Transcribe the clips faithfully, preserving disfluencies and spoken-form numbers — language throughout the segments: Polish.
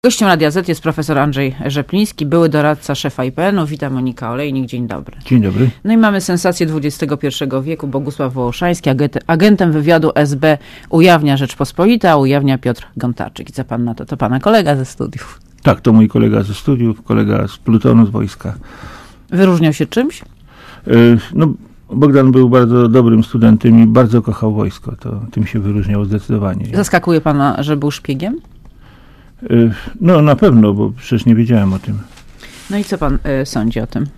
Gościem Radia Z jest profesor Andrzej Rzepliński, były doradca szefa I P N u. Witam, Monika Olejnik. Dzień dobry. Dzień dobry. No i mamy sensację dwudziestego pierwszego wieku. Bogusław Wołoszański, agentem wywiadu S B, ujawnia Rzeczpospolita, a ujawnia Piotr Gontarczyk. I co pan na to? To pana kolega ze studiów. Tak, to mój kolega ze studiów, kolega z plutonu, z wojska. Wyróżniał się czymś? No, Bogdan był bardzo dobrym studentem i bardzo kochał wojsko. To tym się wyróżniał zdecydowanie. Zaskakuje pana, że był szpiegiem? No na pewno, bo przecież nie wiedziałem o tym. No i co pan y, sądzi o tym?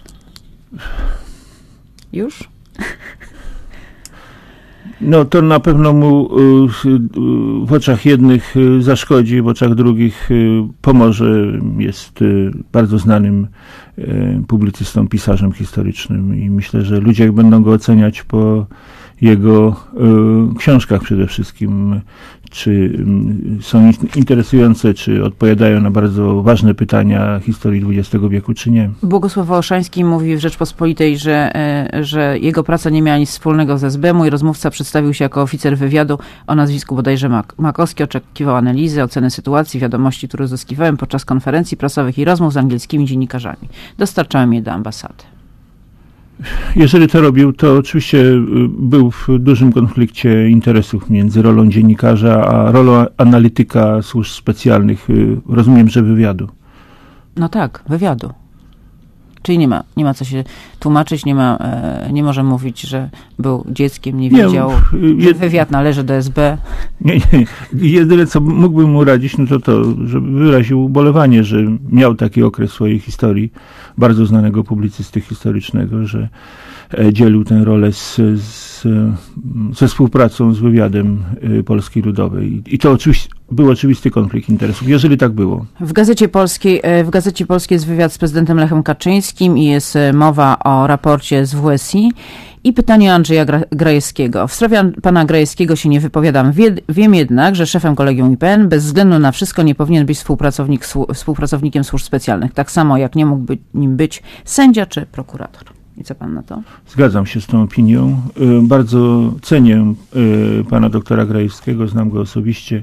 Już? No to na pewno mu w oczach jednych zaszkodzi, w oczach drugich pomoże. Jest bardzo znanym publicystą, pisarzem historycznym i myślę, że ludzie będą go oceniać po jego książkach przede wszystkim, czy są interesujące, czy odpowiadają na bardzo ważne pytania historii dwudziestego wieku, czy nie. Bogusław Wołoszański mówi w Rzeczpospolitej, że, że jego praca nie miała nic wspólnego z S B. Mój rozmówca przedstawił się jako oficer wywiadu o nazwisku bodajże Mak- Makowski, oczekiwał analizy, oceny sytuacji, wiadomości, które uzyskiwałem podczas konferencji prasowych i rozmów z angielskimi dziennikarzami. Dostarczałem je do ambasady. Jeżeli to robił, to oczywiście był w dużym konflikcie interesów między rolą dziennikarza a rolą analityka służb specjalnych. Rozumiem, że wywiadu. No tak, wywiadu. Czyli nie ma, nie ma co się tłumaczyć, nie ma, nie może mówić, że był dzieckiem, nie wiedział, nie, że wywiad należy do S B. Nie, nie. Jedyne, co mógłbym mu radzić, no to to, żeby wyraził ubolewanie, że miał taki okres w swojej historii, bardzo znanego publicysty historycznego, że dzielił tę rolę z, z, ze współpracą z wywiadem Polski Ludowej. I to oczywiście był oczywisty konflikt interesów, jeżeli tak było. W Gazecie Polskiej, w Gazecie Polskiej jest wywiad z prezydentem Lechem Kaczyńskim i jest mowa o raporcie z W S I. I pytanie Andrzeja Grajewskiego. W sprawie pana Grajewskiego się nie wypowiadam. Wie, wiem jednak, że szefem kolegium I P N bez względu na wszystko nie powinien być współpracownik, współpracownikiem służb specjalnych. Tak samo jak nie mógł być, nim być sędzia czy prokurator. I co pan na to? Zgadzam się z tą opinią. Bardzo cenię pana doktora Grajewskiego, znam go osobiście.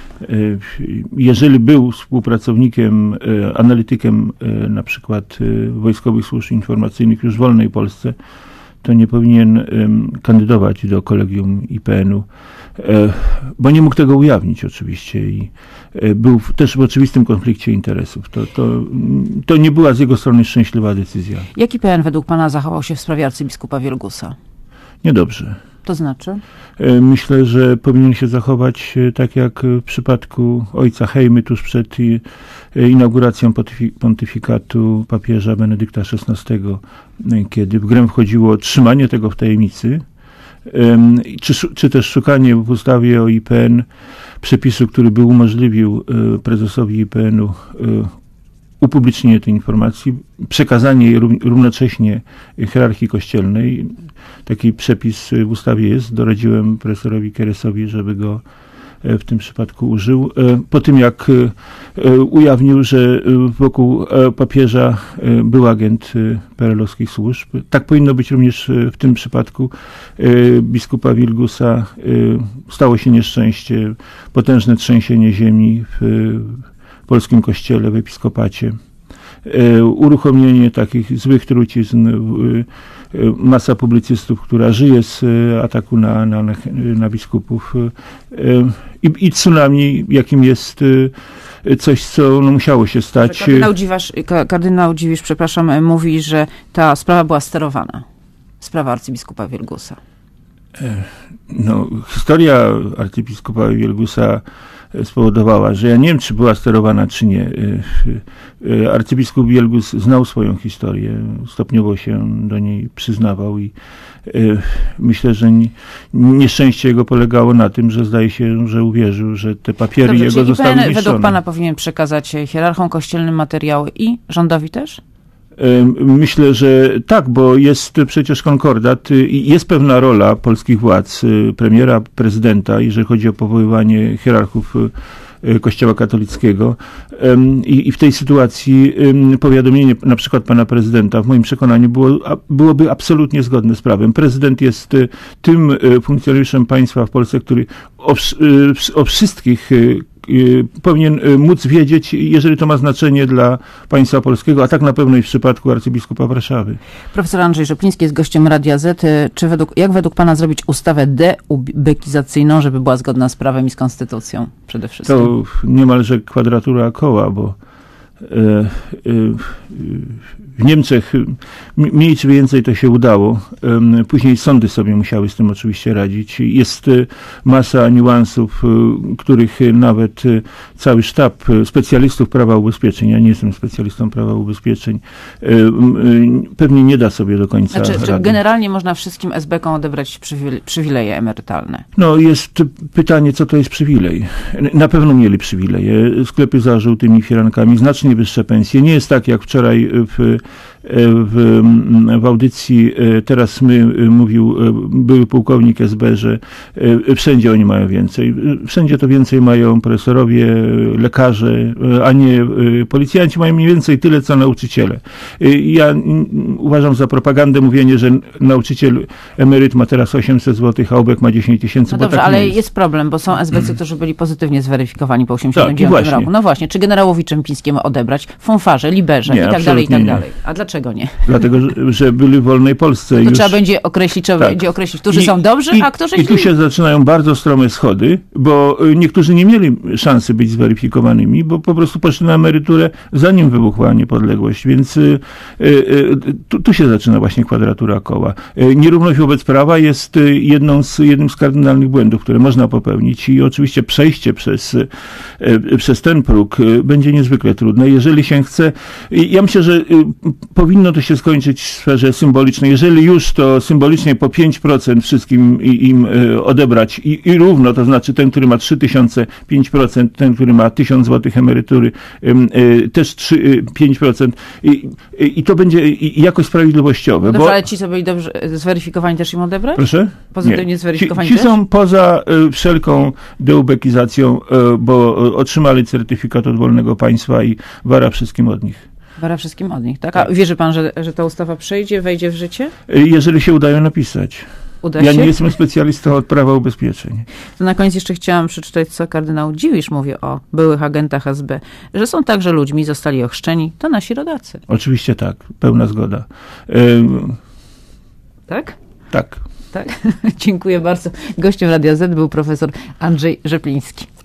Jeżeli był współpracownikiem, analitykiem na przykład wojskowych służb informacyjnych już w wolnej Polsce, to nie powinien kandydować do kolegium I P N u, bo nie mógł tego ujawnić oczywiście i był też w oczywistym konflikcie interesów. To, to, to nie była z jego strony szczęśliwa decyzja. Jak I P N według pana zachował się w sprawie arcybiskupa Wielgusa? Niedobrze. To znaczy? Myślę, że powinien się zachować tak jak w przypadku ojca Hejmy tuż przed inauguracją pontyfikatu papieża Benedykta szesnastego, kiedy w grę wchodziło trzymanie tego w tajemnicy, czy, czy też szukanie w ustawie o I P N przepisu, który by umożliwił prezesowi I P N u upublicznienie tej informacji, przekazanie jej równocześnie hierarchii kościelnej. Taki przepis w ustawie jest. Doradziłem profesorowi Keresowi, żeby go w tym przypadku użył. Po tym, jak ujawnił, że wokół papieża był agent P R L-owskich służb. Tak powinno być również w tym przypadku biskupa Wielgusa. Stało się nieszczęście, potężne trzęsienie ziemi w polskim kościele, w episkopacie. Uruchomienie takich złych trucizn, masa publicystów, która żyje z ataku na, na, na biskupów i, i tsunami, jakim jest coś, co no, musiało się stać. Kardynał Dziwisz, kardynał Dziwisz, przepraszam, mówi, że ta sprawa była sterowana. Sprawa arcybiskupa Wielgusa. No, historia arcybiskupa Wielgusa spowodowała, że ja nie wiem, czy była sterowana, czy nie. Arcybiskup Wielgus znał swoją historię, stopniowo się do niej przyznawał i myślę, że nieszczęście jego polegało na tym, że zdaje się, że uwierzył, że te papiery Dobrze, jego zostały I P N niszczone. według pana powinien przekazać hierarchom kościelnym materiały i rządowi też? Myślę, że tak, bo jest przecież konkordat i jest pewna rola polskich władz, premiera, prezydenta, jeżeli chodzi o powoływanie hierarchów Kościoła katolickiego. I, i w tej sytuacji powiadomienie na przykład pana prezydenta w moim przekonaniu było, byłoby absolutnie zgodne z prawem. Prezydent jest tym funkcjonariuszem państwa w Polsce, który o, o wszystkich powinien móc wiedzieć, jeżeli to ma znaczenie dla państwa polskiego, a tak na pewno i w przypadku arcybiskupa Warszawy. Profesor Andrzej Rzepliński jest gościem Radia Z. Czy według, jak według pana zrobić ustawę deubekizacyjną, żeby była zgodna z prawem i z konstytucją przede wszystkim? To niemalże kwadratura koła, bo w Niemczech mniej czy więcej to się udało. Później sądy sobie musiały z tym oczywiście radzić. Jest masa niuansów, których nawet cały sztab specjalistów prawa ubezpieczeń, ja nie jestem specjalistą prawa ubezpieczeń, pewnie nie da sobie do końca Znaczy, rady. Czy generalnie można wszystkim es be kom odebrać przywile- przywileje emerytalne? No jest pytanie, co to jest przywilej. Na pewno mieli przywileje. Sklepy za żółtymi firankami, znacznie wyższe pensje. Nie jest tak, jak wczoraj w, w, w audycji Teraz My mówił były pułkownik es be, że wszędzie oni mają więcej. Wszędzie to więcej mają profesorowie, lekarze, a nie policjanci mają mniej więcej tyle, co nauczyciele. Ja uważam za propagandę mówienie, że nauczyciel emeryt ma teraz osiemset złotych, a obek ma dziesięć tysięcy. No dobrze, tak ale jest. jest problem, bo są es be ce, którzy byli pozytywnie zweryfikowani po osiemdziesiątym dziewiątym tak, roku. No właśnie, czy generałowi Czempińskiemu odebrać, Fonfarze, Liberze Nie, i tak dalej, i tak nie. dalej. A dlaczego nie? Dlatego, że, że byli w wolnej Polsce. To już... trzeba będzie określić, trzeba Tak. będzie określić, którzy I, są dobrzy, i, a którzy I tu źli. się zaczynają bardzo strome schody, bo niektórzy nie mieli szansy być zweryfikowanymi, bo po prostu poszli na emeryturę, zanim wybuchła niepodległość, więc y, y, y, tu, tu się zaczyna właśnie kwadratura koła. Y, nierówność wobec prawa jest y, jedną z, jednym z kardynalnych błędów, które można popełnić i oczywiście przejście przez, y, y, przez ten próg y, będzie niezwykle trudne. Jeżeli się chce, y, ja myślę, że y, powinno to się skończyć w sferze symbolicznej. Jeżeli już, to symbolicznie po pięć procent wszystkim im odebrać i, i równo, to znaczy ten, który ma trzy tysiące, pięć procent, ten, który ma tysiąc złotych emerytury, też trzy, pięć procent i, i to będzie jakoś sprawiedliwościowe. Dobrze, bo... ale ci, co byli dobrze zweryfikowani, też im odebrać? Proszę? Pozytywnie Nie. zweryfikowani Ci, ci też? są poza y, wszelką deubekizacją, y, bo otrzymali certyfikat od wolnego państwa i wara wszystkim od nich. Wara wszystkim od nich, tak? A wierzy pan, że, że ta ustawa przejdzie, wejdzie w życie? Jeżeli się udają napisać. Uda Ja się? nie jestem specjalistą od prawa ubezpieczeń. To na koniec jeszcze chciałam przeczytać, co kardynał Dziwisz mówi o byłych agentach es be, że są także ludźmi, zostali ochrzczeni, to nasi rodacy. Oczywiście tak, pełna zgoda. Ym, Tak? tak. Tak? Dziękuję bardzo. Gościem Radia Z był profesor Andrzej Rzepliński.